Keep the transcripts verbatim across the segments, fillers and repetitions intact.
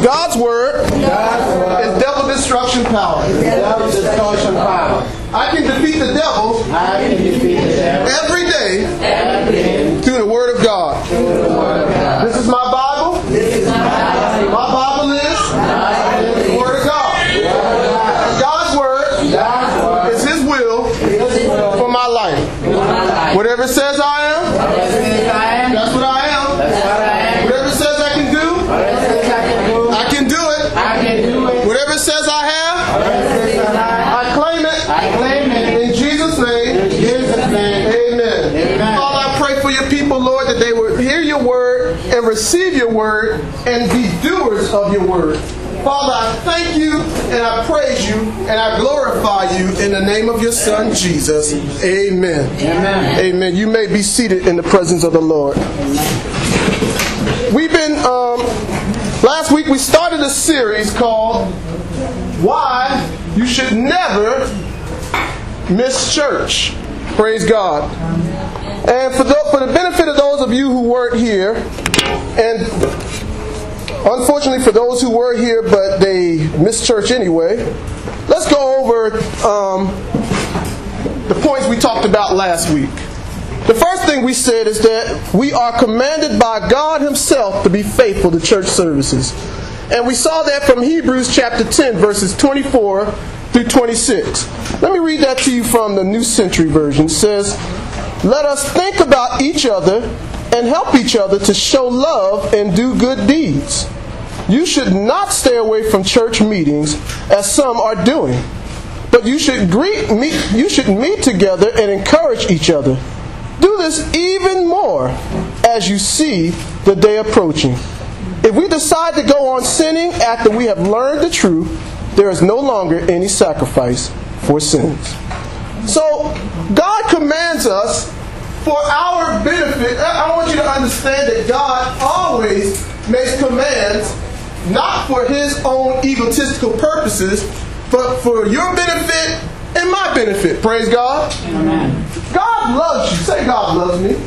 God's word, God's word is devil destruction power. is devil destruction power. I can defeat the devil I can defeat the devil every day every day through the word of God. through the word of God. This is my Bible. This is my Bible. My Bible is the word of God. And God's word God's word is his will is His will for my life. for my life. Whatever it says I am, Whatever it says I am, that's what I am. that's what I am. Whatever it says I can do, Whatever it says I can do, I can do it. I can do it. Whatever it says I have, Whatever it says I have, I claim it. I claim it. In Jesus' name, In Jesus' name. amen. Amen. Father, I pray for your people, Lord, that they would hear your word and receive your word and be doers of your word. Father, I thank you and I praise you and I glorify you in the name of your Son, Jesus. Amen. Amen. Amen. You may be seated in the presence of the Lord. We've been, um, last week we started a series called Why You Should Never Miss Church. Praise God. And for the, for the benefit of those of you who weren't here, and unfortunately for those who were here but they missed church anyway, let's go over um, the points we talked about last week. The first thing we said is that we are commanded by God himself to be faithful to church services. And we saw that from Hebrews chapter ten, verses twenty-four through twenty-six. Let me read that to you from the New Century Version. It says, "Let us think about each other and help each other to show love and do good deeds. You should not stay away from church meetings as some are doing, but you should greet, meet, you should meet together and encourage each other. Do this even more as you see the day approaching. If we decide to go on sinning after we have learned the truth, there is no longer any sacrifice for sins." So, God commands us for our benefit. I want you to understand that God always makes commands not for his own egotistical purposes, but for your benefit and my benefit. Praise God. Amen. God loves you. Say, God loves me.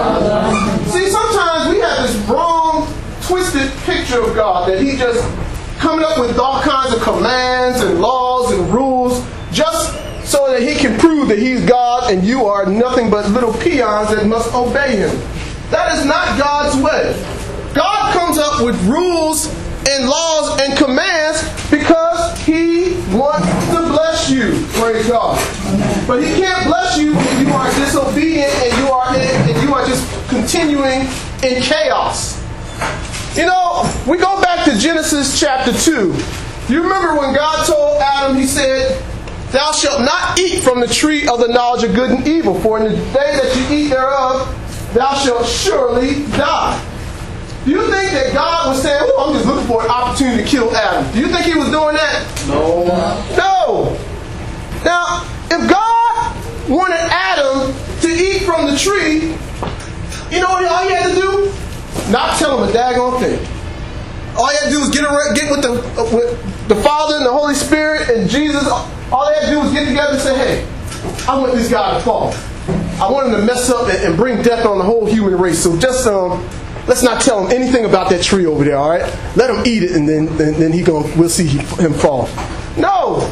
See, sometimes we have this wrong, twisted picture of God, that he just coming up with all kinds of commands and laws and rules just so that he can prove that he's God and you are nothing but little peons that must obey him. That is not God's way. God comes up with rules and laws and commands because he wants to bless you. Praise God. But he can't bless you if you are disobedient and you are in, and you are just continuing in chaos. You know, we go back to Genesis chapter two. You remember when God told Adam, he said, "Thou shalt not eat from the tree of the knowledge of good and evil, for in the day that you eat thereof, thou shalt surely die." Do you think that God was saying, "Oh, I'm just looking for an opportunity to kill Adam"? Do you think he was doing that? No. No. Now, if God wanted Adam to eat from the tree, you know what all he had to do? Not tell him a daggone thing. All he had to do was get around, get with the uh, with the Father and the Holy Spirit and Jesus. All they had to do was get together and say, "Hey, I want this guy to fall. I want him to mess up and, and bring death on the whole human race. So just um, let's not tell him anything about that tree over there. All right? Let him eat it, and then and then he going we'll see him fall." No.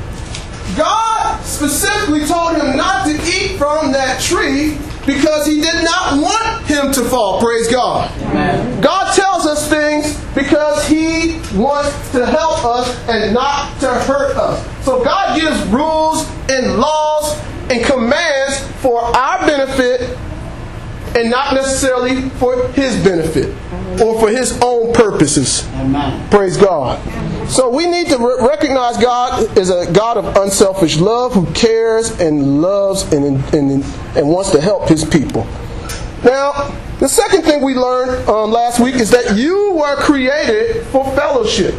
God specifically told him not to eat from that tree because he did not want him to fall. Praise God. Amen. God tells us things because he wants to help us and not to hurt us. So God gives rules and laws and commands for our benefit and not necessarily for his benefit or for his own purposes. Amen. Praise God. So we need to re- recognize God is a God of unselfish love who cares and loves and, and, and wants to help his people. Now, the second thing we learned um, last week is that you were created for fellowship.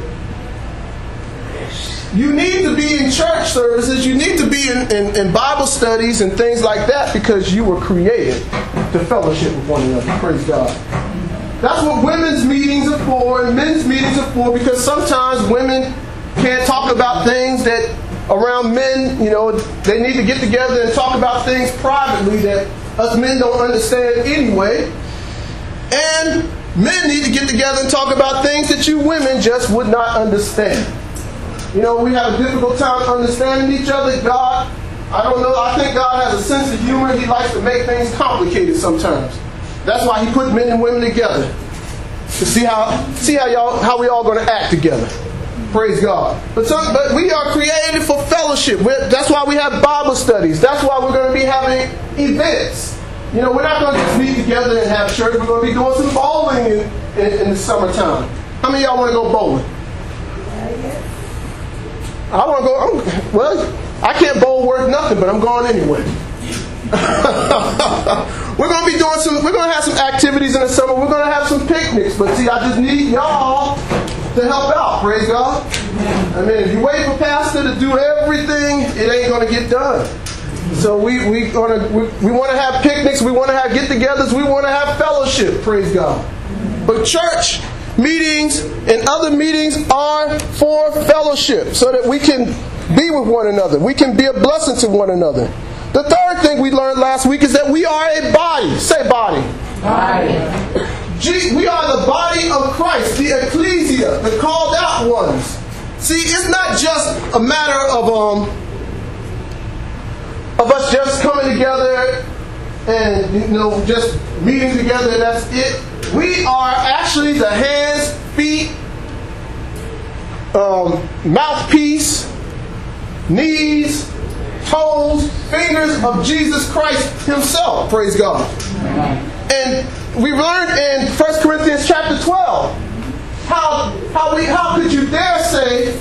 You need to be in church services. You need to be in, in, in Bible studies and things like that because you were created to fellowship with one another. Praise God. That's what women's meetings are for and men's meetings are for, because sometimes women can't talk about things that around men, you know, they need to get together and talk about things privately that us men don't understand anyway. And men need to get together and talk about things that you women just would not understand. You know, we have a difficult time understanding each other. God, I don't know, I think God has a sense of humor. He likes to make things complicated sometimes. That's why he put men and women together. To see how see how y'all how we all going to act together. Praise God. But some, but we are created for fellowship. We're, that's why we have Bible studies. That's why we're going to be having events. You know, we're not going to just meet together and have church. We're going to be doing some bowling in, in, in the summertime. How many of y'all want to go bowling? I want to go. I'm, well, I can't bowl worth nothing, but I'm going anyway. We're going to be doing some. We're going to have some activities in the summer. We're going to have some picnics. But see, I just need y'all to help out. Praise God. I mean, if you wait for pastor to do everything, it ain't going to get done. So we we gonna we, we want to have picnics. We want to have get-togethers. We want to have fellowship. Praise God. But church meetings and other meetings are for fellowship, so that we can be with one another. We can be a blessing to one another. The third thing we learned last week is that we are a body. Say body. Body. We are the body of Christ, the ecclesia, the called out ones. See, it's not just a matter of um of us just coming together and, you know, just meeting together and that's it. We are actually the hands, feet, um, mouthpiece, knees, toes, fingers of Jesus Christ himself. Praise God. And we learned in First Corinthians chapter twelve how how we how could you dare say,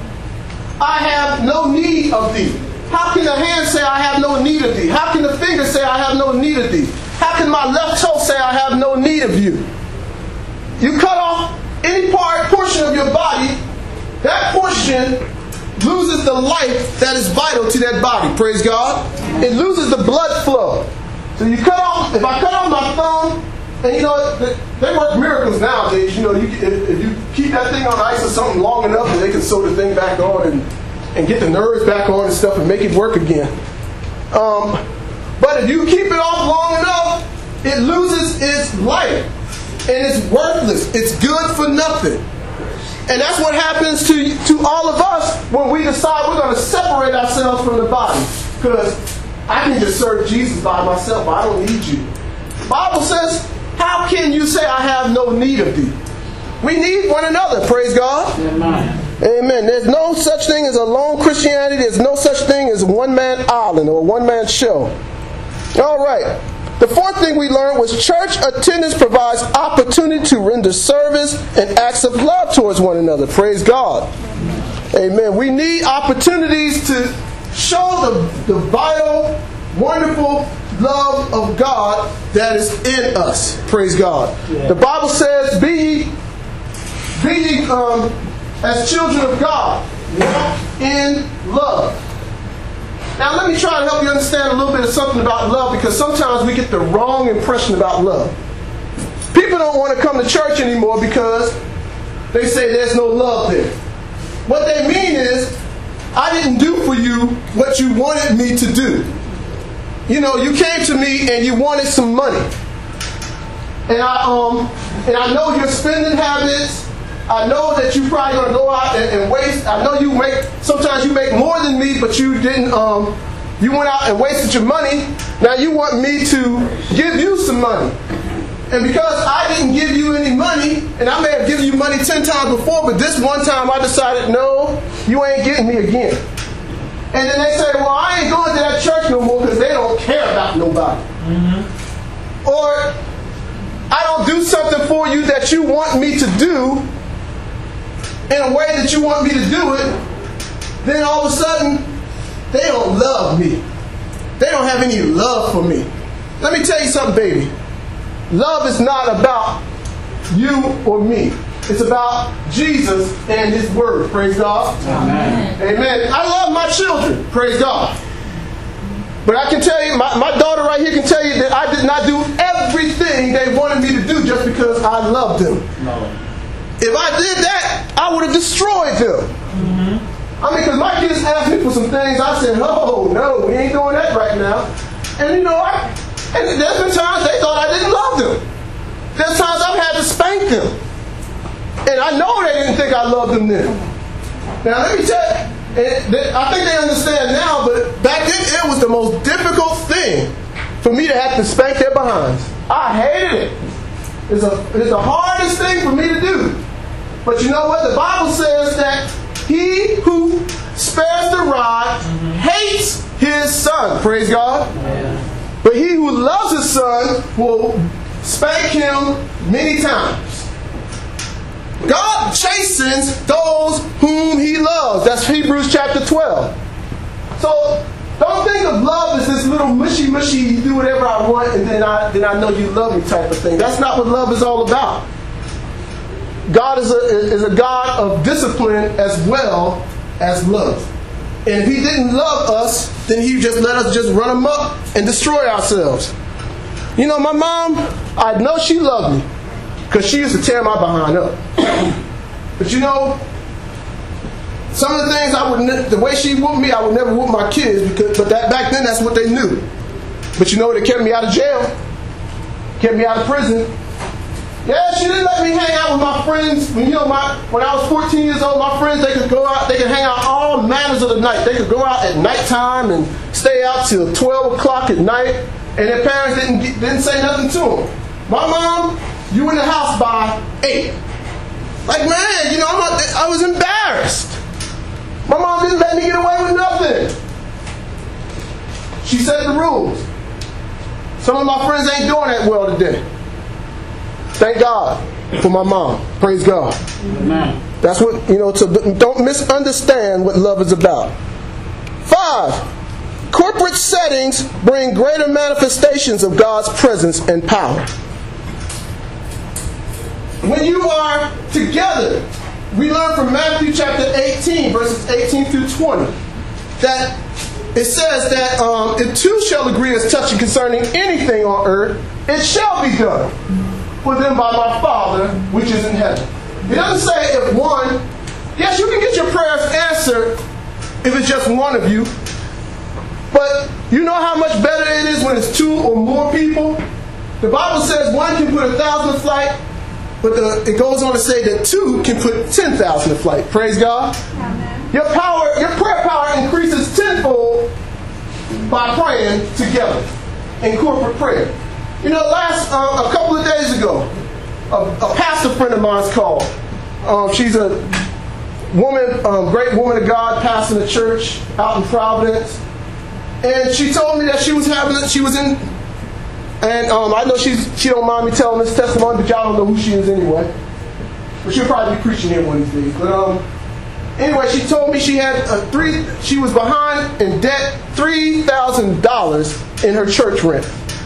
I have no need of thee? How can the hand say, I have no need of thee? How can the finger say, I have no need of thee? How can my left toe say, I have no need of you? You cut off any part, portion of your body, that portion loses the life that is vital to that body. Praise God. It loses the blood flow. So you cut off, if I cut off my thumb, and you know, they work miracles nowadays. You know, you, if, if you keep that thing on ice or something long enough, then they can sew the thing back on and, and get the nerves back on and stuff and make it work again. Um, but if you keep it off long enough, it loses its life. And it's worthless. It's good for nothing. And that's what happens to, to all of us when we decide we're going to separate ourselves from the body. Because I can just serve Jesus by myself. I don't need you. The Bible says, how can you say I have no need of thee? We need one another. Praise God. Amen. Amen. There's no such thing as a lone Christianity. There's no such thing as a one-man island or a one-man show. All right. The fourth thing we learned was church attendance provides opportunity to render service and acts of love towards one another. Praise God. Amen. We need opportunities to show the, the vital, wonderful love of God that is in us. Praise God. Yeah. The Bible says, be, be um, as children of God, walk in love. Now let me try to help you understand a little bit of something about love, because sometimes we get the wrong impression about love. People don't want to come to church anymore because they say there's no love there. What they mean is, I didn't do for you what you wanted me to do. You know, you came to me and you wanted some money. And I um and I know your spending habits. I know that you probably gonna go out and, and waste. I know you make sometimes you make more than me, but you didn't um you went out and wasted your money. Now you want me to give you some money. And because I didn't give you any money, and I may have given you money ten times before, but this one time I decided, no, you ain't getting me again. And then they say, well, I ain't going to that church no more because they don't care about nobody. Mm-hmm. Or I don't do something for you that you want me to do in a way that you want me to do it. Then all of a sudden, they don't love me. They don't have any love for me. Let me tell you something, baby. Love is not about you or me. It's about Jesus and His Word. Praise God. Amen. Amen. I love my children. Praise God. But I can tell you, my, my daughter right here can tell you that I did not do everything they wanted me to do just because I loved them. No. If I did that, I would have destroyed them. Mm-hmm. I mean, because my kids asked me for some things, I said, oh, no, we ain't doing that right now. And you know, I, and there's been times they thought I didn't love them. There's times I've had to spank them. And I know they didn't think I loved them then. Now let me tell you, and I think they understand now, but back then it was the most difficult thing for me to have to spank their behinds. I hated it. It's, a, it's the hardest thing for me to do. But you know what? The Bible says that he who spares the rod hates his son. Praise God. Yeah. But he who loves his son will spank him many times. God chastens those whom he loves. That's Hebrews chapter twelve. So don't think of love as this little mushy mushy, you do whatever I want and then I then I know you love me type of thing. That's not what love is all about. God is a, is a God of discipline as well as love. And if he didn't love us, then he just let us just run amok and destroy ourselves. You know, my mom, I know she loved me because she used to tear my behind up. But you know, some of the things I would, ne- the way she whooped me, I would never whoop my kids. Because, but that back then, that's what they knew. But you know, they kept me out of jail, kept me out of prison. Yeah, she didn't let me hang out with my friends. When you know, my when I was fourteen years old, my friends they could go out, they could hang out all manners of the night. They could go out at nighttime and stay out till twelve o'clock at night, and their parents didn't get, didn't say nothing to them. My mom, you in the house by eight. Like man, you know, I'm not, I was embarrassed. My mom didn't let me get away with nothing. She set the rules. Some of my friends ain't doing that well today. Thank God for my mom. Praise God. Amen. That's what, you know, so don't misunderstand what love is about. Five, corporate settings bring greater manifestations of God's presence and power. When you are together, we learn from Matthew chapter eighteen, verses eighteen through twenty, that it says that um, if two shall agree as touching concerning anything on earth, it shall be done for them by my Father which is in heaven. It doesn't say if one. Yes, you can get your prayers answered if it's just one of you. But you know how much better it is when it's two or more people? The Bible says one can put a thousand to flight, but the, it goes on to say that two can put ten thousand to flight. Praise God. Amen. Your power, your prayer power increases tenfold by praying together in corporate prayer. You know, last uh, a couple of days ago, a, a pastor friend of mine's called. Um, she's a woman, um, great woman of God, pastoring a church out in Providence, and she told me that she was having, she was in, and um, I know she's she don't mind me telling this testimony, but y'all don't know who she is anyway. But she'll probably be preaching here one of these days. But um, anyway, she told me she had a three, she was behind in debt three thousand dollars in her church rent.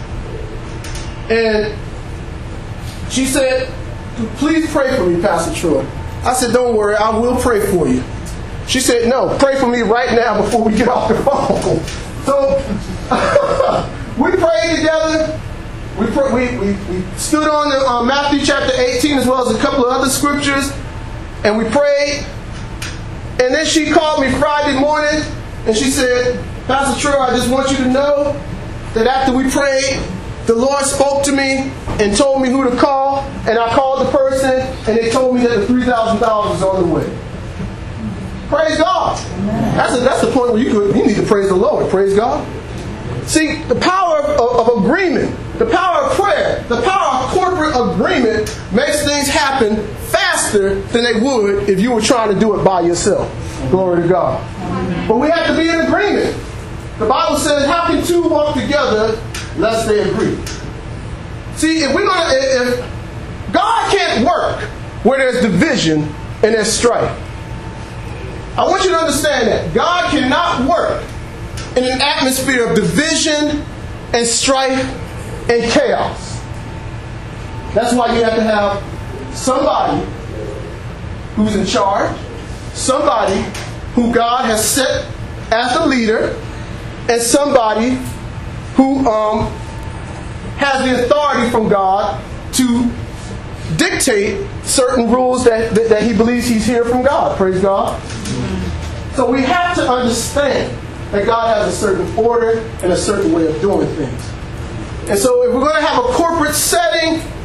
And she said, please pray for me, Pastor Troy. I said, don't worry, I will pray for you. She said, no, pray for me right now before we get off the phone. So we prayed together. We, pray, we, we, we stood on the, uh, Matthew chapter eighteen as well as a couple of other scriptures. And we prayed. And then she called me Friday morning and she said, Pastor Troy, I just want you to know that after we prayed, the Lord spoke to me and told me who to call, and I called the person, and they told me that the three thousand dollars is on the way. Praise God. That's, a, that's the point where you, could, you need to praise the Lord. Praise God. See, the power of, of, of agreement, the power of prayer, the power of corporate agreement makes things happen faster than they would if you were trying to do it by yourself. Glory to God. But we have to be in agreement. The Bible says, how can two walk together lest they agree? See, if we're gonna, if God can't work where there's division and there's strife. I want you to understand that God cannot work in an atmosphere of division and strife and chaos. That's why you have to have somebody who's in charge, somebody who God has set as the leader, and somebody who um, has the authority from God to dictate certain rules that, that, that he believes he's hearing from God. Praise God. So we have to understand that God has a certain order and a certain way of doing things. And so if we're going to have a corporate setting,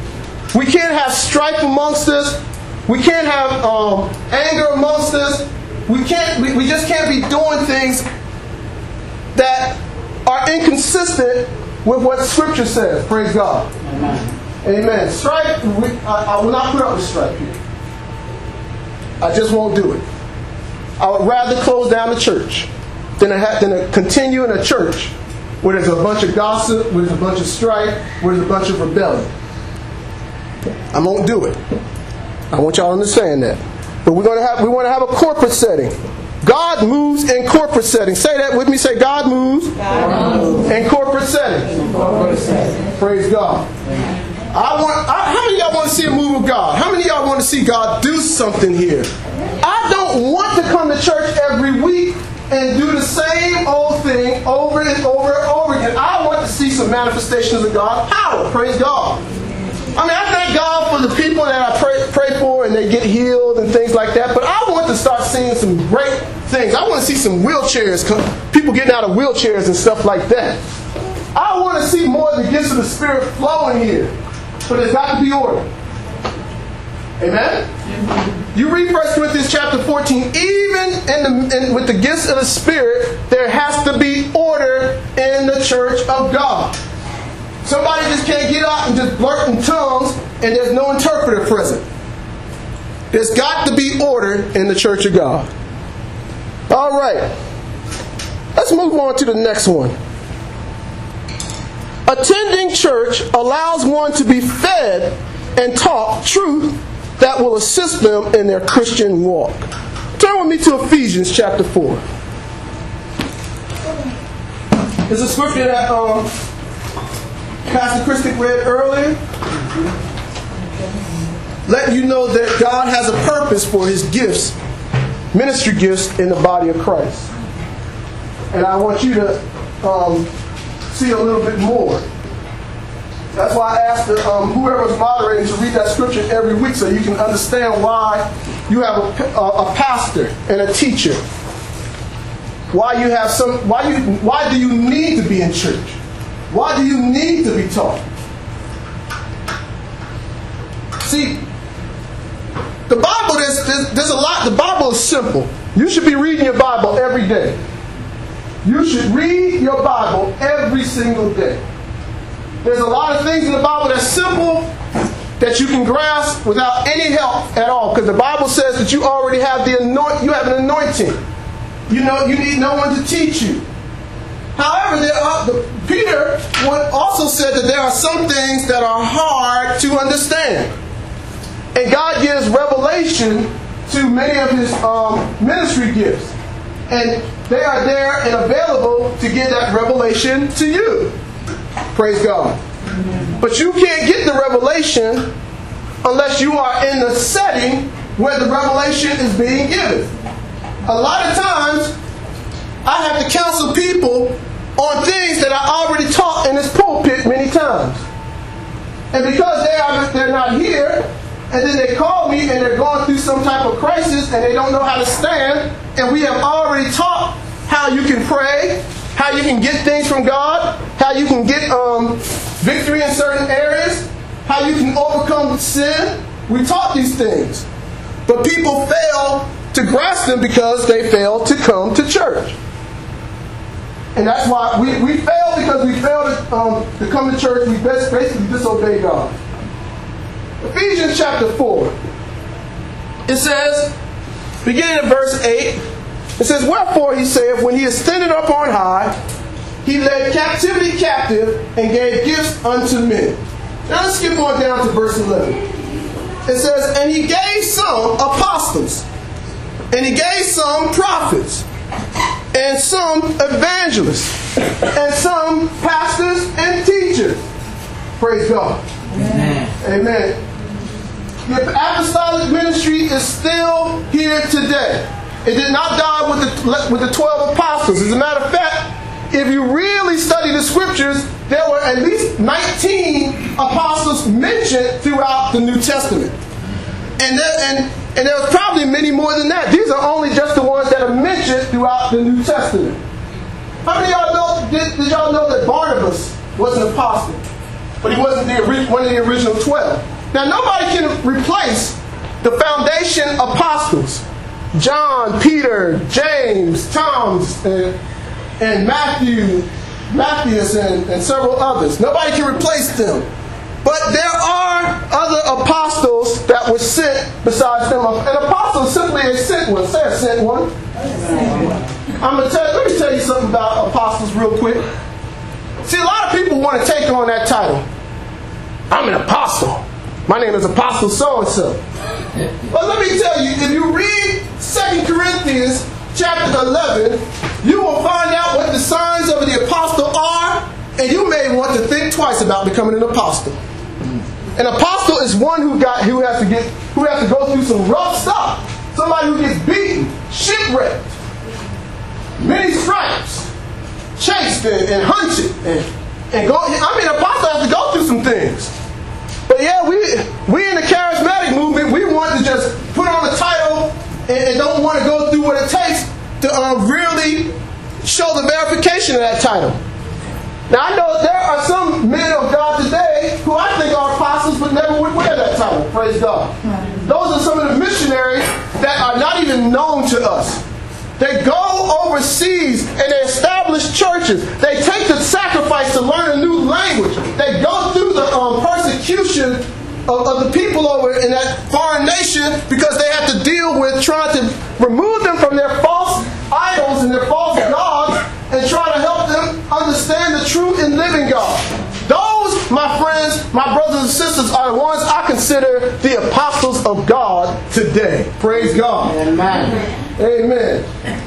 We can't have strife amongst us. We can't have um, anger amongst us. We can't. We, we just can't be doing things that are inconsistent with what Scripture says. Praise God. Amen. Amen. Strife. We, I, I will not put up with strife here. I just won't do it. I would rather close down the church than to, have, than to continue in a church where there's a bunch of gossip, where there's a bunch of strife, where there's a bunch of rebellion. I won't do it. I want y'all to understand that. But we're going to have we want to have a corporate setting. God moves in corporate settings. Say that with me. Say God moves, God moves. in corporate settings. In corporate settings. Praise God. I want. I, how many of y'all want to see a move of God? How many of y'all want to see God do something here? I don't want to come to church every week and do the same old thing over and over and over again. I want to see some manifestations of God's power. Praise God. I mean, I thank God for the people that I pray, pray for and they get healed and things like that. But I want to start seeing some great things. I want to see some wheelchairs, people getting out of wheelchairs and stuff like that. I want to see more of the gifts of the Spirit flowing here. But it's got to be ordered. Amen? You read First Corinthians chapter fourteen. Even in the, in, with the gifts of the Spirit, there has to be order in the church of God. Somebody just can't get out and just blurt in tongues and there's no interpreter present. There's got to be order in the church of God. All right. Let's move on to the next one. Attending church allows one to be fed and taught truth that will assist them in their Christian walk. Turn with me to Ephesians chapter four. It's a scripture that um, Pastor Christic read earlier. Letting you know that God has a purpose for His gifts, ministry gifts in the body of Christ. And I want you to um, see a little bit more. That's why I asked the, um, whoever's moderating to read that scripture every week so you can understand why you have a, a, a pastor and a teacher. Why you have some? Why you? Why do you need to be in church? Why do you need to be taught? See, the Bible, there's, there's, there's a lot. The Bible is simple. You should be reading your Bible every day. You should read your Bible every single day. There's a lot of things in the Bible that's simple that you can grasp without any help at all. Because the Bible says that you already have the anoint, you have an anointing. You know, you need no one to teach you. However, there are, the, Peter also said that there are some things that are hard to understand. And God gives revelation to many of His um, ministry gifts. And they are there and available to give that revelation to you. Praise God. But you can't get the revelation unless you are in the setting where the revelation is being given. A lot of times, I have to counsel people on things that I already taught in this pulpit many times. And because they are, they're not here, and then they call me and they're going through some type of crisis and they don't know how to stand, and we have already taught how you can pray, how you can get things from God, how you can get um, victory in certain areas, how you can overcome sin. We taught these things. But people fail to grasp them because they fail to come to church. And that's why we, we fail because we fail to, um, to come to church. We basically disobey God. Ephesians chapter four. It says, beginning at verse eight, it says, wherefore he saith, when he ascended up on high, he led captivity captive and gave gifts unto men. Now let's skip on down to verse eleven. It says, and he gave some apostles, and he gave some prophets, and some evangelists, and some pastors and teachers. Praise God. Amen. Amen. The apostolic ministry is still here today. It did not die with the, with the twelve apostles. As a matter of fact, if you really study the scriptures, there were at least nineteen apostles mentioned throughout the New Testament. And there, and, and there was probably many more than that. These are only just the ones that are mentioned throughout the New Testament. How many of y'all know, did, did y'all know that Barnabas was an apostle? But he wasn't the, one of the original twelve. Now, nobody can replace the foundation apostles. John, Peter, James, Thomas, and, and Matthew, Matthias, and, and several others. Nobody can replace them. But there are other apostles that were sent besides them. An apostle is simply a sent one. Say a sent one. I'm gonna tell, let me tell you something about apostles real quick. See, a lot of people want to take on that title. I'm an apostle. My name is Apostle so-and-so. But let me tell you, if you read Second Corinthians chapter eleven, you will find out what the signs of the apostle are, and you may want to think twice about becoming an apostle. An apostle is one who got who has to get who has to go through some rough stuff. Somebody who gets beaten, shipwrecked, many stripes, chased and, and hunted, and, and go. I mean, an apostle has to go through some things. But yeah, we we in the charismatic movement, we want to just put on the title and, and don't want to go through what it takes to um, really show the verification of that title. Now, I know there are some men of God today who I think are apostles but never would wear that title. Praise God. Those are some of the missionaries that are not even known to us. They go overseas and they establish churches. They take the sacrifice to learn a new language. They go through the um, persecution of, of the people over in that foreign nation because they have to deal with trying to remove them from their false idols and their false gods and try to help them understand the true and living God. Those, my friends, my brothers and sisters, are the ones I consider the apostles of God today. Praise God. Amen. Amen.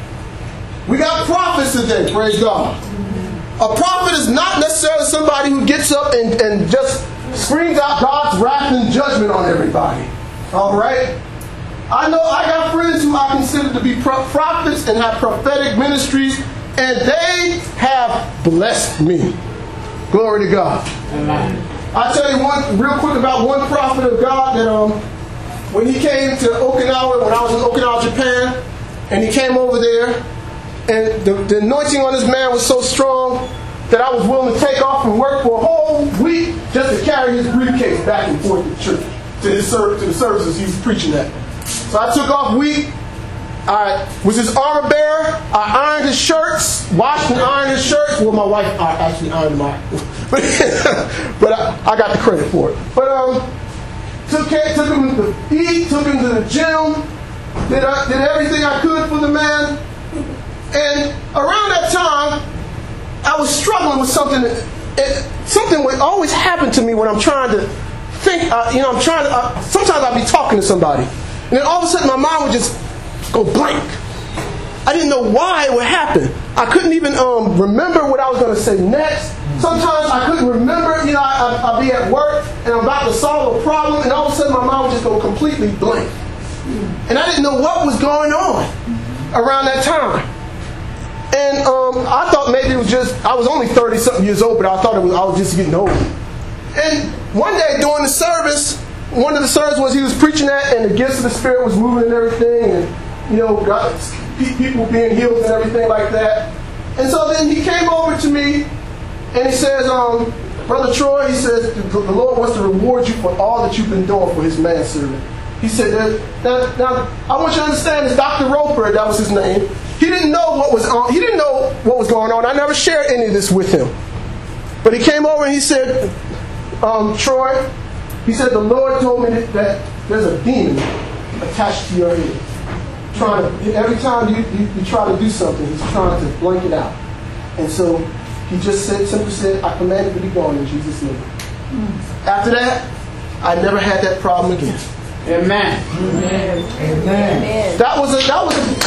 We got prophets today. Praise God. A prophet is not necessarily somebody who gets up and, and just screams out God's wrath and judgment on everybody. All right? I know I got friends who I consider to be prophets and have prophetic ministries, and they have blessed me. Glory to God. Amen. I'll tell you one real quick about one prophet of God that um when he came to Okinawa, when I was in Okinawa, Japan, and he came over there, and the, the anointing on this man was so strong that I was willing to take off from work for a whole week just to carry his briefcase back and forth to church, to his to the services he was preaching at. So I took off a week. I was his armor bearer. I ironed his shirts, washed and ironed his shirts. Well, my wife I actually ironed mine, but, but I, I got the credit for it. But um, took care, took him to eat, took him to the gym, did I, did everything I could for the man. And around that time, I was struggling with something. That, it, something would always happen to me when I'm trying to think. Uh, you know, I'm trying to. Uh, sometimes I'd be talking to somebody, and then all of a sudden my mind would just go blank. I didn't know why it would happen. I couldn't even um, remember what I was going to say next. Sometimes I couldn't remember. You know, I, I'd be at work and I'm about to solve a problem, and all of a sudden my mind would just go completely blank. And I didn't know what was going on around that time. And um, I thought maybe it was just, I was only thirty something years old, but I thought it was, I was just getting old. And one day during the service, one of the services was he was preaching that, and the gifts of the Spirit was moving and everything, and you know, God, people being healed and everything like that. And so then he came over to me, and he says, um, Brother Troy, he says, the Lord wants to reward you for all that you've been doing for his manservant. He said, now, now I want you to understand this Doctor Roper, that was his name. He didn't know what was on. He didn't know what was going on. I never shared any of this with him. But he came over and he said, um, Troy, he said, the Lord told me that, that there's a demon attached to your head. Trying to, every time you, you, you try to do something, he's trying to blank it out. And so he just said, simply said, I command it to be gone in Jesus' name. Mm. After that, I never had that problem again. Amen. Amen. Amen. That was a that was a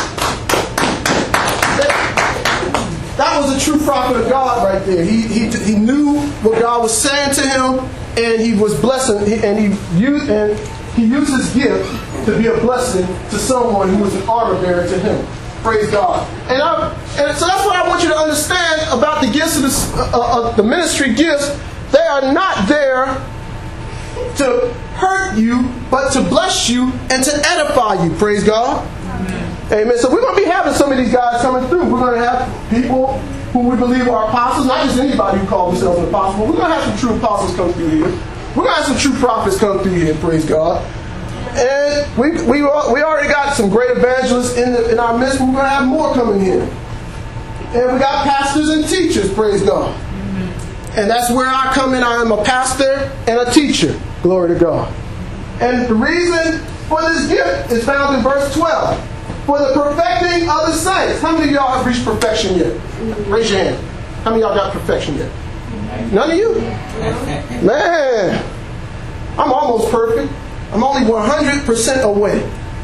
that, that was a true prophet of God right there. He he he knew what God was saying to him, and he was blessing, and he used and he used his gift to be a blessing to someone who was an armor bearer to him. Praise God. And I, and so that's what I want you to understand about the gifts of the, uh, uh, the ministry gifts. They are not there to hurt you, but to bless you and to edify you. Praise God. Amen. Amen. So we're going to be having some of these guys coming through. We're going to have people who we believe are apostles, not just anybody who calls themselves an apostle, but we're going to have some true apostles come through here. We're going to have some true prophets come through here, praise God. And we we we already got some great evangelists in the, in our midst. We're going to have more coming here. And we got pastors and teachers, praise God. And that's where I come in. I am a pastor and a teacher. Glory to God. And the reason for this gift is found in verse twelve. For the perfecting of the saints. How many of y'all have reached perfection yet? Raise your hand. How many of y'all got perfection yet? None of you? Man, I'm almost perfect. I'm only one hundred percent away.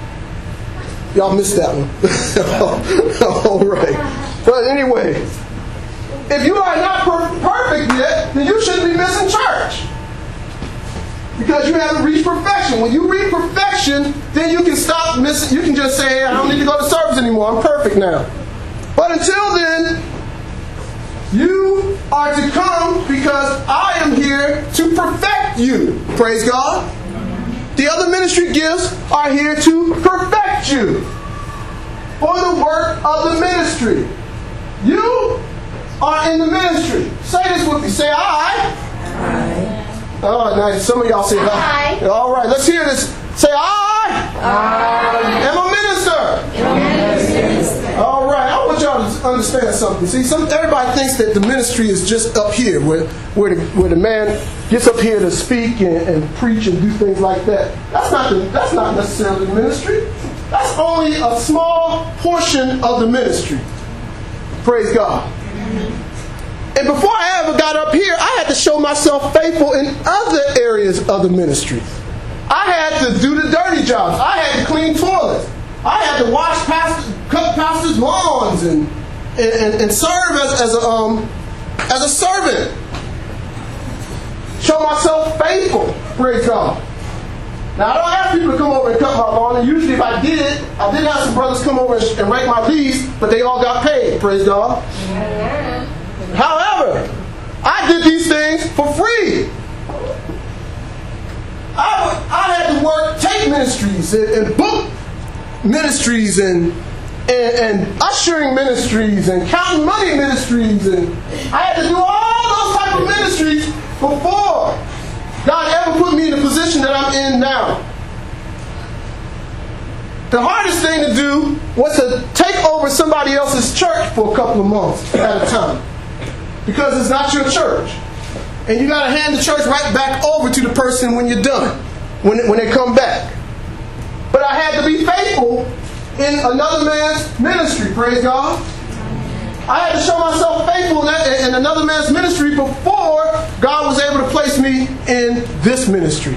Y'all missed that one. All right. But anyway, if you are not per- perfect yet, then you shouldn't be missing church. Because you haven't reached perfection. When you reach perfection, then you can stop missing. You can just say, hey, I don't need to go to service anymore. I'm perfect now. But until then, you are to come because I am here to perfect you. Praise God. The other ministry gifts are here to perfect you for the work of the ministry. You are in the ministry. Say this with me. Say, I. I. Oh, nice. Some of y'all say, I. All right, let's hear this. Say, I. I. Am a minister. Am a minister. All right, I want y'all to understand something. See, some everybody thinks that the ministry is just up here, where where the, where the man gets up here to speak and, and preach and do things like that. That's not the, that's not necessarily the ministry. That's only a small portion of the ministry. Praise God. And before I ever got up here, I had to show myself faithful in other areas of the ministry. I had to do the dirty jobs. I had to clean toilets. I had to wash pastors, cut pastors' lawns and and, and serve as, as a um as a servant. Show myself faithful. Praise God. Now I don't ask people to come over and cut my lawn. And usually, if I did, I did have some brothers come over and, and rake my leaves, but they all got paid. Praise God. Yeah. However, I did these things for free. I, I had to work tape ministries and, and book ministries and, and and ushering ministries and counting money ministries, and I had to do all those type of ministries before God ever put me in the position that I'm in now. The hardest thing to do was to take over somebody else's church for a couple of months at a time. Because it's not your church. And you got to hand the church right back over to the person when you're done. When, when they come back. But I had to be faithful in another man's ministry. Praise God. I had to show myself faithful in, that, in another man's ministry before God was able to place me in this ministry.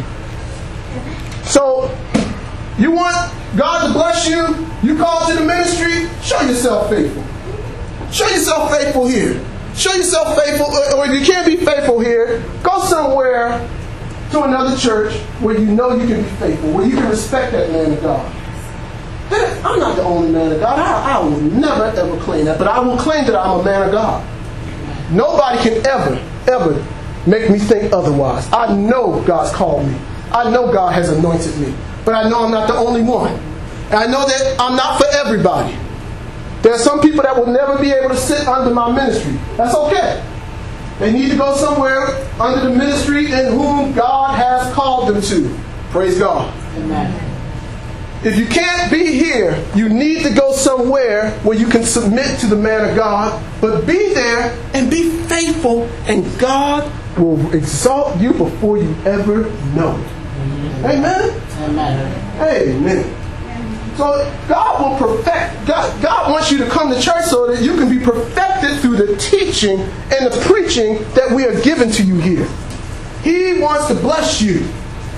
So, you want God to bless you? You called to the ministry? Show yourself faithful. Show yourself faithful here. Show yourself faithful, or if you can't be faithful here, go somewhere to another church where you know you can be faithful, where you can respect that man of God. I'm not the only man of God. I, I will never ever claim that, but I will claim that I'm a man of God. Nobody can ever, ever make me think otherwise. I know God's called me. I know God has anointed me, but I know I'm not the only one. And I know that I'm not for everybody. There are some people that will never be able to sit under my ministry. That's okay. They need to go somewhere under the ministry in whom God has called them to. Praise God. Amen. If you can't be here, you need to go somewhere where you can submit to the man of God, but be there and be faithful, and God will exalt you before you ever know it. Amen? Amen. Amen. So God will perfect, God, God wants you to come to church so that you can be perfected through the teaching and the preaching that we are given to you here. He wants to bless you.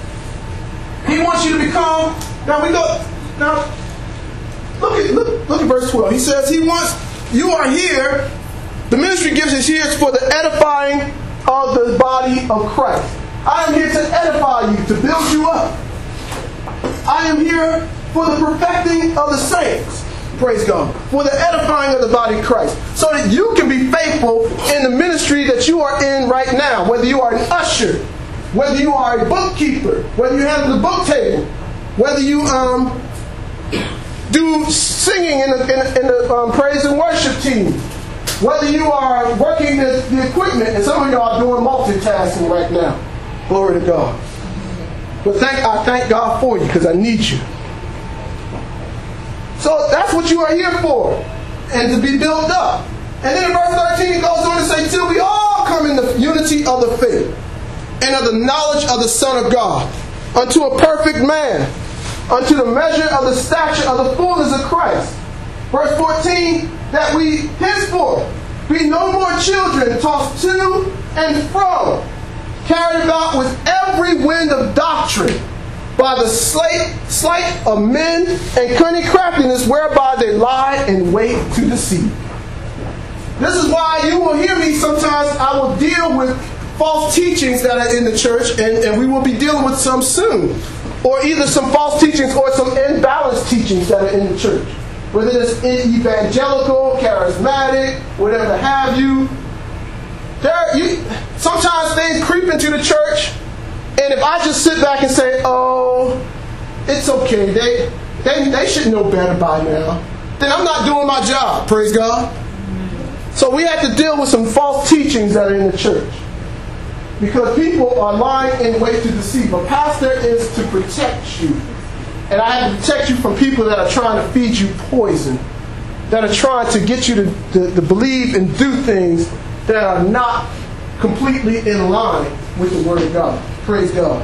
He wants you to become, now we go, now look at, look, look at verse twelve. He says he wants, you are here, the ministry gives us here for the edifying of the body of Christ. I am here to edify you, to build you up. I am here for the perfecting of the saints. Praise God. For the edifying of the body of Christ. So that you can be faithful in the ministry that you are in right now. Whether you are an usher, whether you are a bookkeeper, whether you handle the book table, whether you um, do singing in the, in the, in the um, praise and worship team, whether you are working the, the equipment, and some of you are doing multitasking right now. Glory to God. But thank I thank God for you because I need you. So that's what you are here for. And to be built up. And then in verse thirteen it goes on to say, till we all come in the unity of the faith and of the knowledge of the Son of God, unto a perfect man, unto the measure of the stature of the fullness of Christ. Verse fourteen, that we henceforth be no more children tossed to and fro, carried about with every wind of doctrine, by the sleight, sleight of men and cunning craftiness whereby they lie in wait to deceive. This is why you will hear me sometimes. I will deal with false teachings that are in the church, and, and we will be dealing with some soon. Or either some false teachings or some imbalanced teachings that are in the church. Whether it's evangelical, charismatic, whatever have you. There, you sometimes things creep into the church, and if I just sit back and say, oh, it's okay, they, they, they should know better by now, then I'm not doing my job, praise God. So we have to deal with some false teachings that are in the church. Because people are lying in wait to deceive. A pastor is to protect you. And I have to protect you from people that are trying to feed you poison. That are trying to get you to, to, to believe and do things that are not completely in line with the Word of God. Praise God.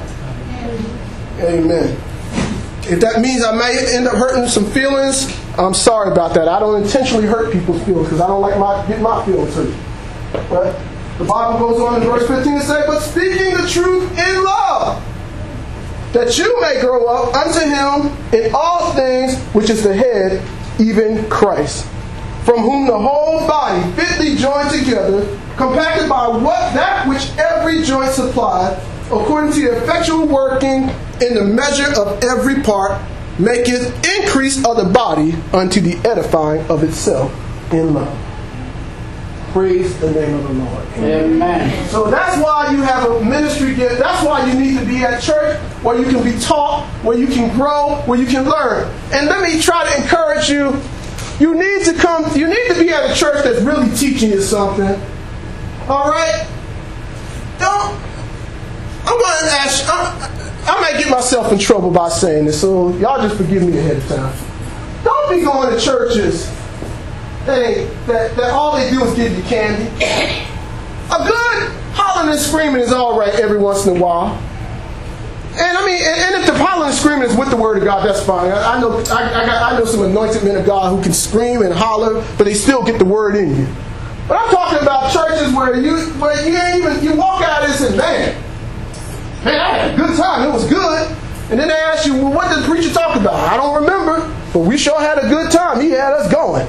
Amen. If that means I may end up hurting some feelings, I'm sorry about that. I don't intentionally hurt people's feelings because I don't like my get my feelings hurt. But the Bible goes on in verse fifteen to say, but speaking the truth in love, that you may grow up unto him in all things, which is the head, even Christ, from whom the whole body fitly joined together, compacted by what that which every joint supplied, according to the effectual working in the measure of every part, maketh increase of the body unto the edifying of itself in love. Praise the name of the Lord. Amen. So that's why you have a ministry gift. That's why you need to be at church where you can be taught, where you can grow, where you can learn. And let me try to encourage you. You need to come, you need to be at a church that's really teaching you something. All right? Don't, I'm going to ask, I'm, I might get myself in trouble by saying this, so y'all just forgive me ahead of time. Don't be going to churches That, that, that all they do is give you candy. A good hollering and screaming is all right every once in a while. And I mean, and, and if the hollering and screaming is with the Word of God, that's fine. I, I know I, I, got, I know some anointed men of God who can scream and holler, but they still get the Word in you. But I'm talking about churches where you where you ain't even you walk out and say, man, man, I had a good time. It was good. And then they ask you, well, what did the preacher talk about? I don't remember, but we sure had a good time. He had us going.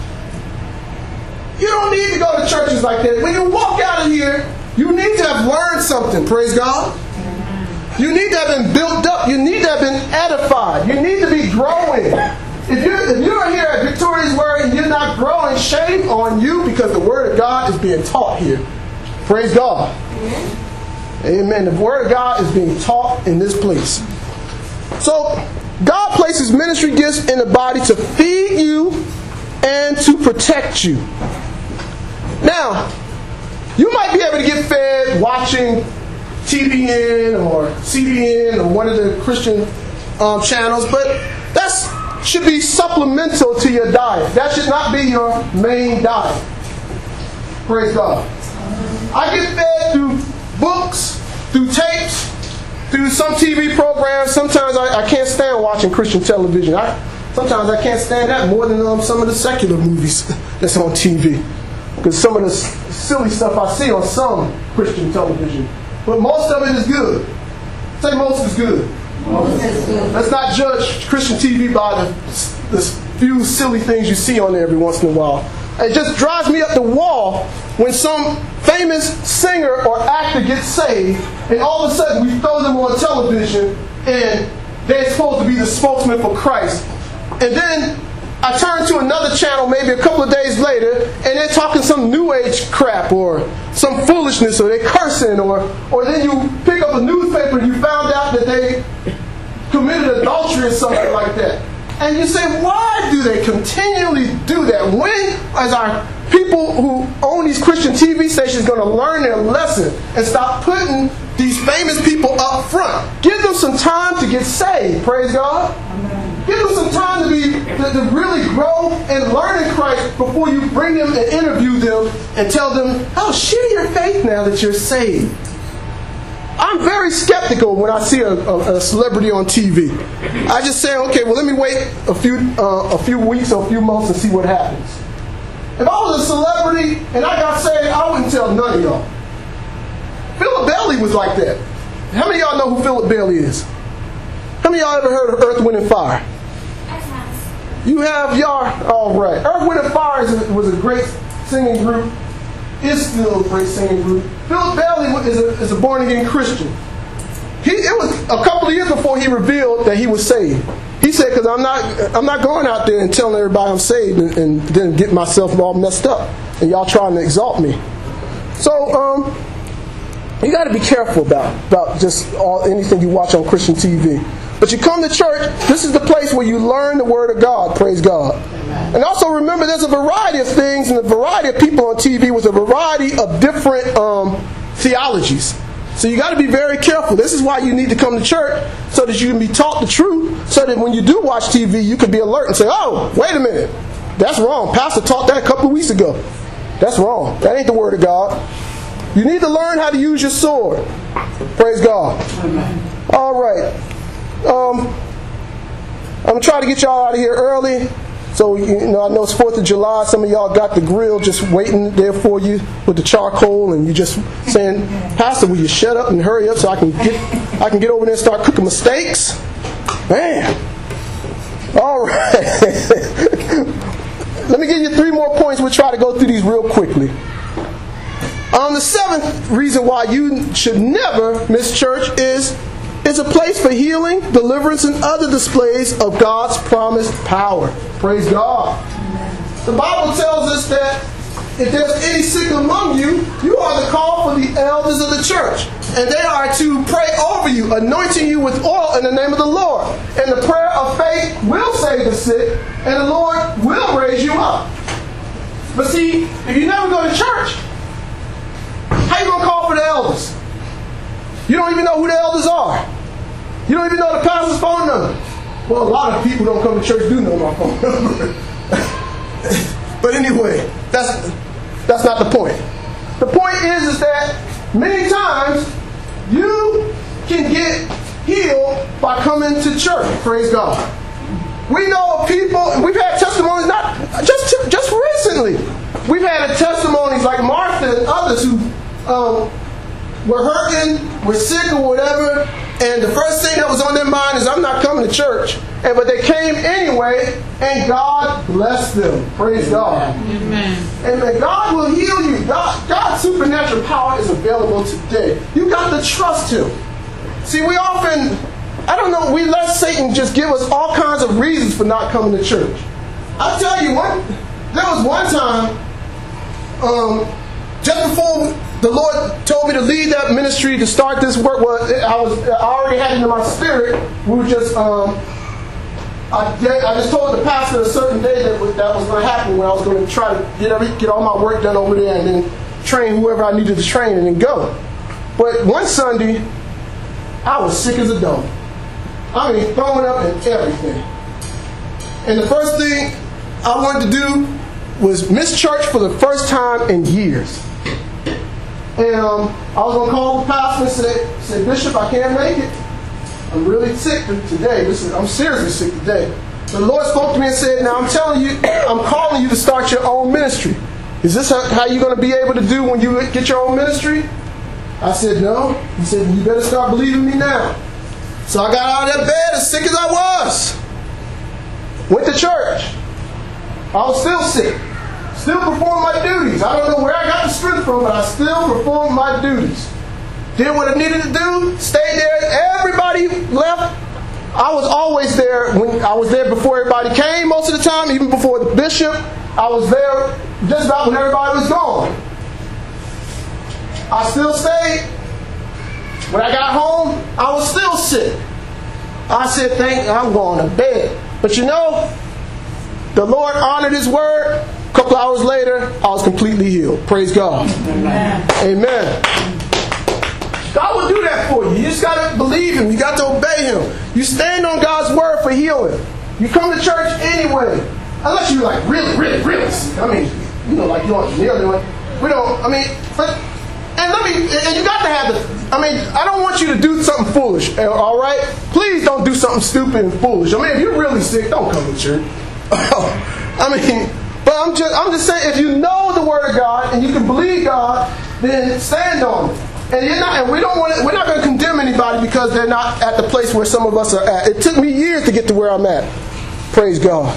You don't need to go to churches like that. When you walk out of here, you need to have learned something. Praise God. You need to have been built up. You need to have been edified. You need to be growing. If you're, if you're here at Victoria's Word and you're not growing, shame on you because the Word of God is being taught here. Praise God. Amen. The Word of God is being taught in this place. So, God places ministry gifts in the body to feed you and to protect you. Now, you might be able to get fed watching T B N or C B N or one of the Christian um, channels, but that should be supplemental to your diet. That should not be your main diet. Praise God. I get fed through books, through tapes, through some T V programs. Sometimes I, I can't stand watching Christian television. I, sometimes I can't stand that more than um, some of the secular movies that's on T V. Because some of the silly stuff I see on some Christian television. But most of it is good. Say most is good. Most is good. Let's not judge Christian T V by the, the few silly things you see on there every once in a while. It just drives me up the wall when some famous singer or actor gets saved and all of a sudden we throw them on television and they're supposed to be the spokesman for Christ. And then I turn to another channel maybe a couple of days later and they're talking some new age crap or some foolishness or they're cursing or, or then you pick up a newspaper and you found out that they committed adultery or something like that. And you say, why do they continually do that? When is our people who own these Christian T V stations going to learn their lesson and stop putting these famous people up front. Give them some time to get saved. Praise God. Give them some time to be to, to really grow and learn in Christ before you bring them and interview them and tell them, oh, share your faith now that you're saved. I'm very skeptical when I see a, a, a celebrity on T V. I just say, okay, well, let me wait a few uh, a few weeks or a few months and see what happens. If I was a celebrity and I got saved, I wouldn't tell none of y'all. Philip Bailey was like that. How many of y'all know who Philip Bailey is? How many of y'all ever heard of Earth, Wind, and Fire? You have y'all, all right. Earth, Wind, and Fire is a, was a great singing group. Is still a great singing group. Philip Bailey is a, is a born-again Christian. He, it was a couple of years before he revealed that he was saved. He said, because I'm not, I'm not going out there and telling everybody I'm saved and, and then get myself all messed up. And y'all trying to exalt me. So, um, you got to be careful about, about just all anything you watch on Christian T V. But you come to church, this is the place where you learn the Word of God. Praise God. Amen. And also remember, there's a variety of things and a variety of people on T V with a variety of different um, theologies. So you got to be very careful. This is why you need to come to church, so that you can be taught the truth, so that when you do watch T V, you can be alert and say, oh, wait a minute. That's wrong. Pastor taught that a couple of weeks ago. That's wrong. That ain't the Word of God. You need to learn how to use your sword. Praise God. Amen. All right. Um, I'm going to try to get y'all out of here early. So, you know, I know it's fourth of July. Some of y'all got the grill just waiting there for you with the charcoal. And you just saying, Pastor, will you shut up and hurry up so I can get I can get over there and start cooking my steaks? Man. All right. Let me give you three more points. We'll try to go through these real quickly. Um, the seventh reason why you should never miss church is it's a place for healing, deliverance, and other displays of God's promised power. Praise God. The Bible tells us that if there's any sick among you, you are to call for the elders of the church. And they are to pray over you, anointing you with oil in the name of the Lord. And the prayer of faith will save the sick, and the Lord will raise you up. But see, if you never go to church, how you going to call for the elders? You don't even know who the elders are. You don't even know the pastor's phone number. Well, a lot of people don't come to church do know my phone number. But anyway, that's that's not the point. The point is, is that many times you can get healed by coming to church. Praise God. We know of people, we've had testimonies not just just recently. We've had testimonies like Martha and others who um, were hurting, were sick or whatever, and the first thing that was on their mind is, I'm not coming to church. And but they came anyway, and God blessed them. Praise God. Amen. Amen. God will heal you. God, God's supernatural power is available today. You got to trust Him. See, we often, I don't know, we let Satan just give us all kinds of reasons for not coming to church. I'll tell you, one, there was one time, um, just before the Lord told me to lead that ministry to start this work. Well, I was I already had it in my spirit. We were just um, I, I just told the pastor a certain day that was, that was going to happen, when I was going to try to get every, get all my work done over there and then train whoever I needed to train and then go. But one Sunday, I was sick as a dog. I mean, throwing up and everything. And the first thing I wanted to do was miss church for the first time in years. And um, I was going to call the pastor and say, say, Bishop, I can't make it. I'm really sick today. This is, I'm seriously sick today. The Lord spoke to me and said, now I'm telling you, I'm calling you to start your own ministry. Is this how, how you're going to be able to do when you get your own ministry? I said, no. He said, you better start believing me now. So I got out of that bed as sick as I was. Went to church. I was still sick. Still perform my duties. I don't know where I got the strength from, but I still perform my duties. Did what I needed to do. Stayed there. Everybody left. I was always there. When I was there before everybody came most of the time, even before the bishop. I was there just about when everybody was gone. I still stayed. When I got home, I was still sick. I said, thank you, I'm going to bed. But you know, the Lord honored His word. A couple hours later, I was completely healed. Praise God. Amen. Amen. God will do that. that for you. You just got to believe Him. You got to obey Him. You stand on God's word for healing. You come to church anyway. Unless you're like really, really, really sick. I mean, you know, like you don't nearly like we don't. I mean, but and let me. And you got to have the. I mean, I don't want you to do something foolish. All right, please don't do something stupid and foolish. I mean, if you're really sick, don't come to church. I mean, but I'm just, I'm just saying, if you know the word of God and you can believe God, then stand on it. And you're not. And we don't want. To, we're not going to condemn anybody because they're not at the place where some of us are at. It took me years to get to where I'm at. Praise God.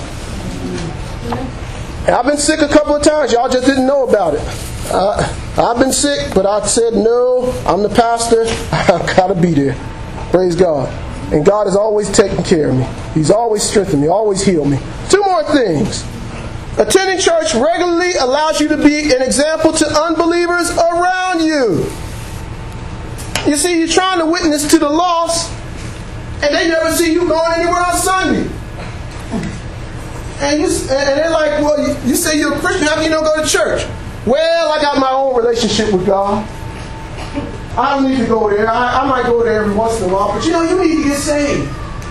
And I've been sick a couple of times. Y'all just didn't know about it. Uh, I've been sick, but I said, no, I'm the pastor. I've got to be there. Praise God. And God is always taking care of me. He's always strengthened me, always healed me. Two more things. Attending church regularly allows you to be an example to unbelievers around you. You see, you're trying to witness to the lost, and they never see you going anywhere on Sunday. And, you, and they're like, well, you, you say you're a Christian, how can you don't go to church? Well, I got my own relationship with God. I don't need to go there. I, I might go there every once in a while, but you know, you need to get saved.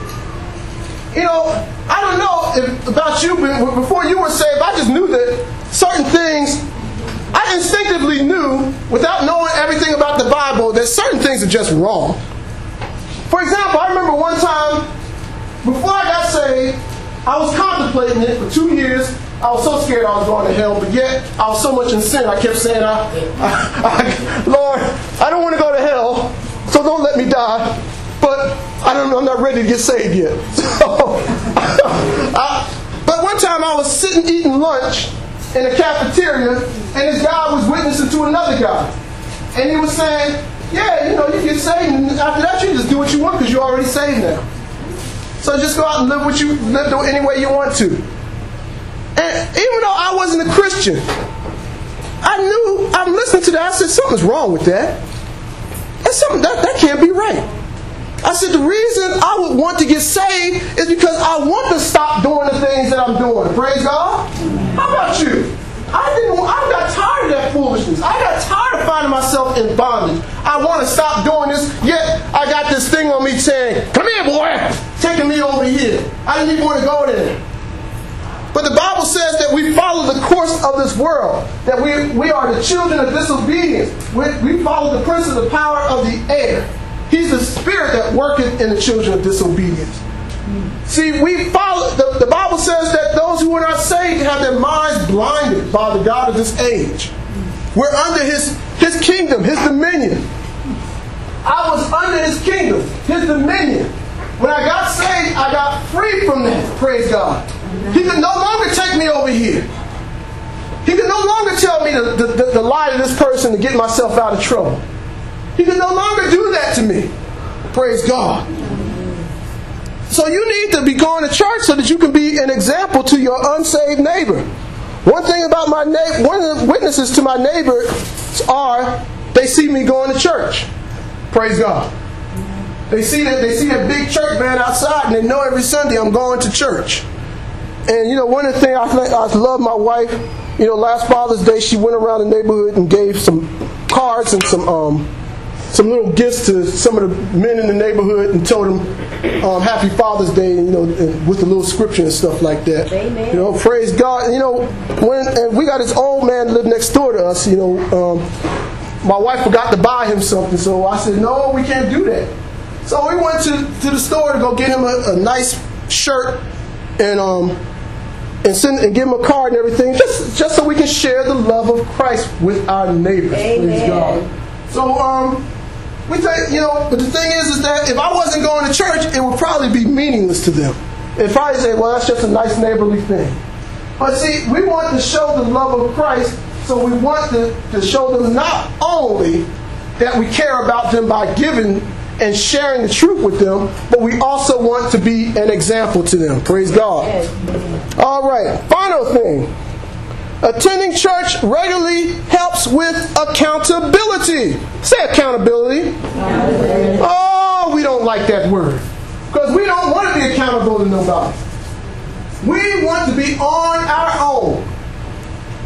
You know, I don't know if, about you, but before you were saved, I just knew that certain things, I instinctively knew, without knowing everything about the Bible, that certain things are just wrong. For example, I remember one time, before I got saved, I was contemplating it for two years. I was so scared I was going to hell, but yet I was so much in sin. I kept saying, I, I, I, Lord, I don't want to go to hell, so don't let me die. But I don't, I'm not ready to get saved yet. So, I, but one time I was sitting eating lunch in a cafeteria, and this guy was witnessing to another guy. And he was saying, yeah, you know, you get saved, and after that you just do what you want because you're already saved now. So just go out and live what you live any way you want to. And even though I wasn't a Christian, I knew, I'm listening to that, I said, something's wrong with that. That's something, that, that can't be right. I said, the reason I would want to get saved is because I want to stop doing the things that I'm doing. Praise God. How about you? I didn't. I got tired of that foolishness. I got tired of finding myself in bondage. I want to stop doing this, yet I got this thing on me saying, come here, boy, taking me over here. I didn't even want to go there. But the Bible says that we follow the course of this world, that we, we are the children of disobedience. We, we follow the prince of the power of the air. He's the spirit that worketh in the children of disobedience. See, we follow, the, the Bible says that those who are not saved have their minds blinded by the God of this age. We're under his, his kingdom, his dominion. I was under his kingdom, his dominion. When I got saved, I got free from that. Praise God. He could no longer take me over here. He could no longer tell me to, to, to, to lie to this person to get myself out of trouble. He could no longer do that to me. Praise God. So you need to be going to church so that you can be an example to your unsaved neighbor. One thing about my neighbor, one of the witnesses to my neighbor are they see me going to church. Praise God. They see that they see a big church van outside, and they know every Sunday I'm going to church. And you know, one of the things I think I love my wife. You know, last Father's Day she went around the neighborhood and gave some cards and some um, some little gifts to some of the men in the neighborhood and told them um, Happy Father's Day. You know, with the little scripture and stuff like that. Amen. You know, praise God. You know, when and we got this old man live next door to us. You know, um, my wife forgot to buy him something, so I said, no, we can't do that. So we went to, to the store to go get him a, a nice shirt and um and send and give him a card and everything, just just so we can share the love of Christ with our neighbors. Amen. Praise God. So um we take you know, but the thing is is that if I wasn't going to church, it would probably be meaningless to them. They'd probably say, well, that's just a nice neighborly thing. But see, we want to show the love of Christ, so we want to, to show them not only that we care about them by giving and sharing the truth with them, but we also want to be an example to them. Praise God. All right, final thing. Attending church regularly helps with accountability. Say accountability. accountability. Oh, we don't like that word. Because we don't want to be accountable to nobody. We want to be on our own.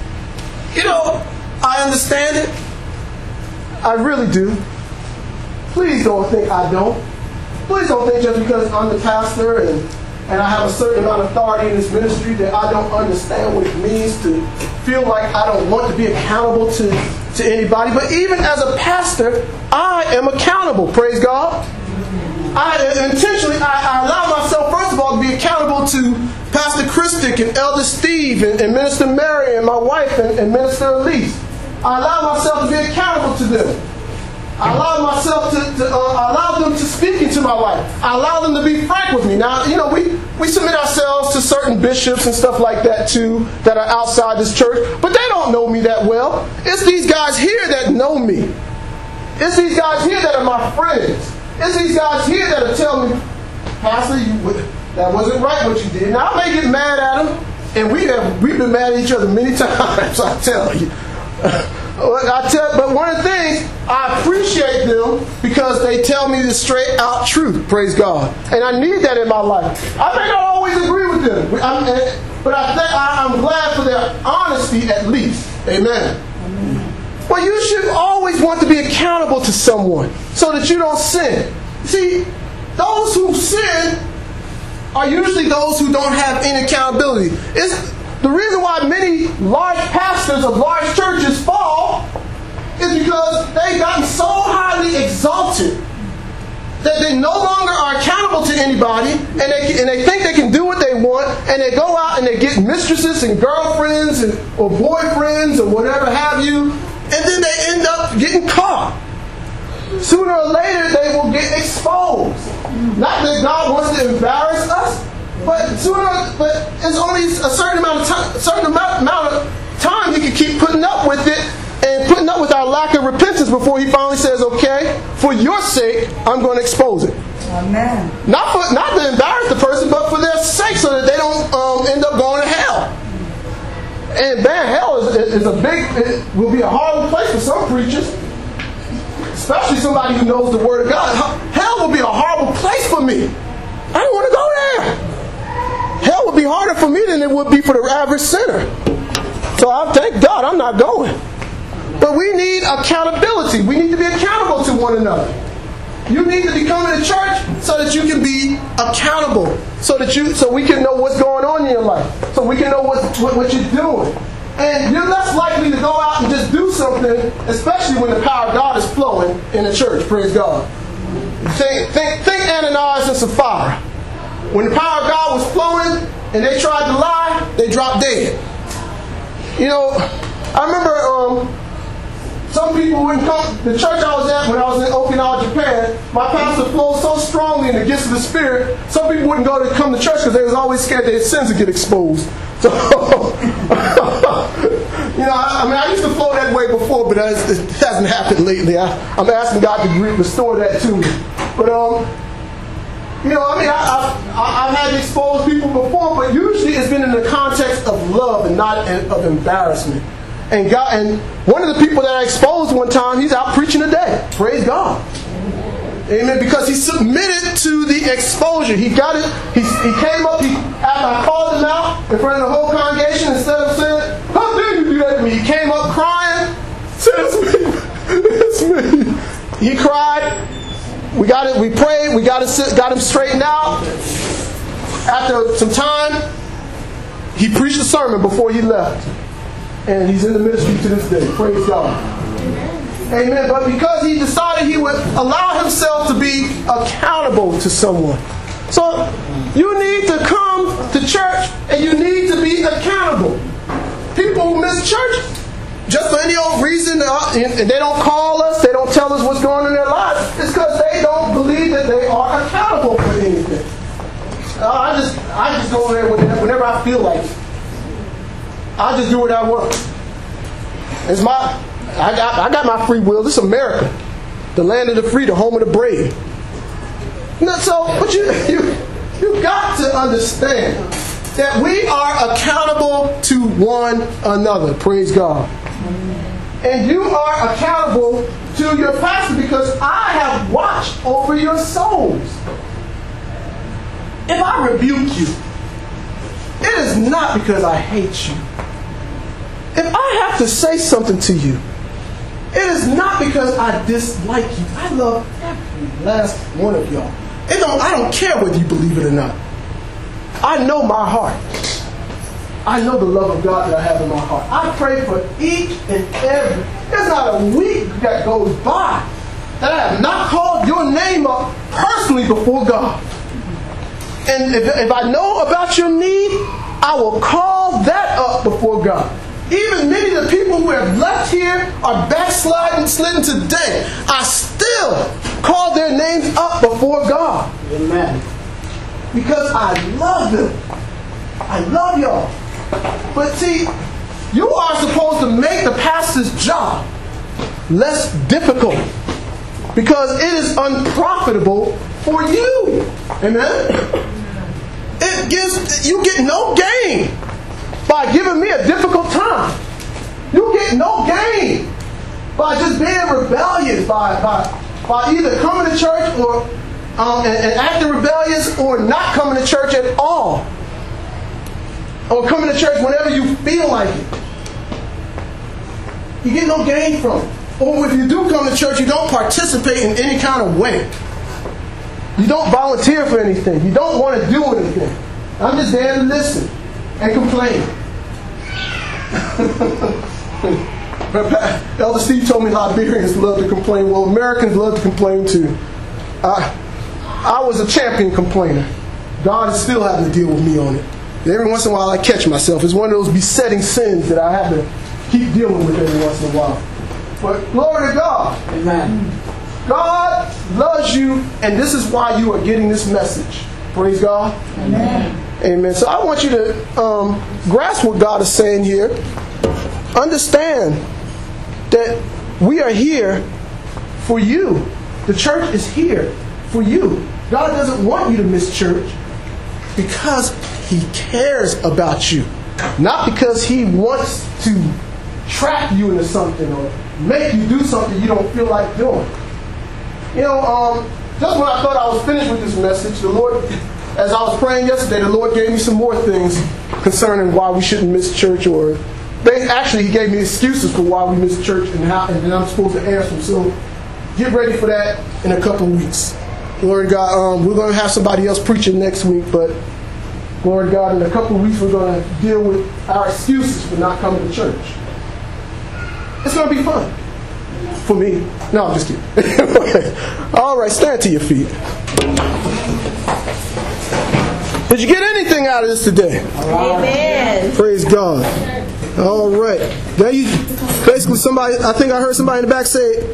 You know, I understand it. I really do. Please don't think I don't. Please don't think just because I'm the pastor and, and I have a certain amount of authority in this ministry that I don't understand what it means to feel like I don't want to be accountable to, to anybody. But even as a pastor, I am accountable, praise God. I intentionally, I, I allow myself, first of all, to be accountable to Pastor Christic and Elder Steve and, and Minister Mary and my wife and, and Minister Elise. I allow myself to be accountable to them. I allow myself to, to uh, I allow them to speak into my life. I allow them to be frank with me. Now, you know, we, we submit ourselves to certain bishops and stuff like that too, that are outside this church, but they don't know me that well. It's these guys here that know me. It's these guys here that are my friends. It's these guys here that are telling me, Pastor, you, that wasn't right what you did. Now, I may get mad at them, and we have, we've been mad at each other many times, I tell you. I tell, but one of the things, I appreciate them because they tell me the straight out truth, praise God. And I need that in my life. I may not always agree with them, I'm, but I think I, I'm glad for their honesty at least. Amen. Amen. Well, you should always want to be accountable to someone so that you don't sin. See, those who sin are usually those who don't have any accountability. It's the reason why many large pastors of large churches fall is because they've gotten so highly exalted that they no longer are accountable to anybody, and they and they think they can do what they want, and they go out and they get mistresses and girlfriends and, or boyfriends or whatever have you, and then they end up getting caught. Sooner or later, they will get exposed. Not that God wants to embarrass us, but sooner, but it's only a certain amount of time, a certain amount, amount of time He can keep putting up with it and putting up with our lack of repentance before He finally says, "Okay, for your sake, I'm going to expose it." Amen. Not for not to embarrass the person, but for their sake, so that they don't um, end up going to hell. And man, hell is, is a big, it will be a horrible place for some preachers, especially somebody who knows the Word of God. Hell will be a horrible place for me. I don't want to go there. Hell would be harder for me than it would be for the average sinner. So I thank God I'm not going. But we need accountability. We need to be accountable to one another. You need to be coming to church so that you can be accountable, so that you, so we can know what's going on in your life, so we can know what, what, what you're doing. And you're less likely to go out and just do something, especially when the power of God is flowing in the church. Praise God. Think, think, think Ananias and Sapphira. When the power of God was flowing and they tried to lie, they dropped dead. You know, I remember um, some people wouldn't come. The church I was at when I was in Okinawa, Japan, my pastor flowed so strongly in the gifts of the Spirit, some people wouldn't go to come to church because they was always scared their sins would get exposed. So, you know, I, I mean, I used to flow that way before, but it hasn't happened lately. I, I'm asking God to restore that to me. But, um, you know, I mean, I, I, I've had to expose people before, but usually it's been in the context of love and not of embarrassment. And God, and one of the people that I exposed one time, he's out preaching today. Praise God. Amen. Because he submitted to the exposure. He got it. He, he came up. He, after I called him out in front of the whole congregation, instead of saying, "How dare you do that to me?" He came up crying. Said, "It's me. It's me." He cried. We got it. We prayed. We got it. Got him straightened out. After some time, he preached a sermon before he left, and he's in the ministry to this day. Praise God. Amen. But because he decided he would allow himself to be accountable to someone. So you need to come to church and you need to be accountable. People who miss church just for any old reason, uh, and they don't call us, they don't tell us what's going on in their lives, it's because they don't believe that they are accountable for anything. Uh, I just I just go there whenever, whenever I feel like it. I just do what I want. It's my I got I got my free will. This is America, the land of the free, the home of the brave. So, but you you you got to understand that we are accountable to one another. Praise God. And you are accountable to your pastor because I have watched over your souls. If I rebuke you, it is not because I hate you. If I have to say something to you, It is not because I dislike you. I love every last one of y'all. It don't, I don't care whether you believe it or not. I know my heart. I know the love of God that I have in my heart. I pray for each and every. There's not a week that goes by that I have not called your name up personally before God. And if, if I know about your need, I will call that up before God. Even many of the people who have left here are backsliding, slidden today. I still call their names up before God. Amen. Because I love them. I love y'all. But see, you are supposed to make the pastor's job less difficult. Because it is unprofitable for you. Amen? It gives, you get no gain by giving me a difficult time. You get no gain by just being rebellious, by, by, by either coming to church or um, and, and acting rebellious, or not coming to church at all. Or coming to church whenever you feel like it. You get no gain from it. Or if you do come to church, you don't participate in any kind of way. You don't volunteer for anything. You don't want to do anything. I'm just there to listen and complain. Elder Steve told me Liberians love to complain. Well, Americans love to complain too. I, I was a champion complainer. God is still having to deal with me on it. And every once in a while I catch myself. It's one of those besetting sins that I have to keep dealing with every once in a while. But glory to God. Amen. God loves you, and this is why you are getting this message. Praise God. Amen. Amen. So I want you to um, grasp what God is saying here. Understand that we are here for you. The church is here for you. God doesn't want you to miss church because He cares about you. Not because He wants to trap you into something or make you do something you don't feel like doing. You know, um, just when I thought I was finished with this message, the Lord, as I was praying yesterday, the Lord gave me some more things concerning why we shouldn't miss church, or they, actually He gave me excuses for why we miss church and how, and then I'm supposed to answer them. So get ready for that in a couple of weeks. Glory to God. Um, we're going to have somebody else preaching next week, but glory to God, in a couple of weeks we're going to deal with our excuses for not coming to church. It's going to be fun. For me. No, I'm just kidding. All right, stand to your feet. Did you get anything out of this today? Amen. Praise God. All right. Now you basically somebody, I think I heard somebody in the back say,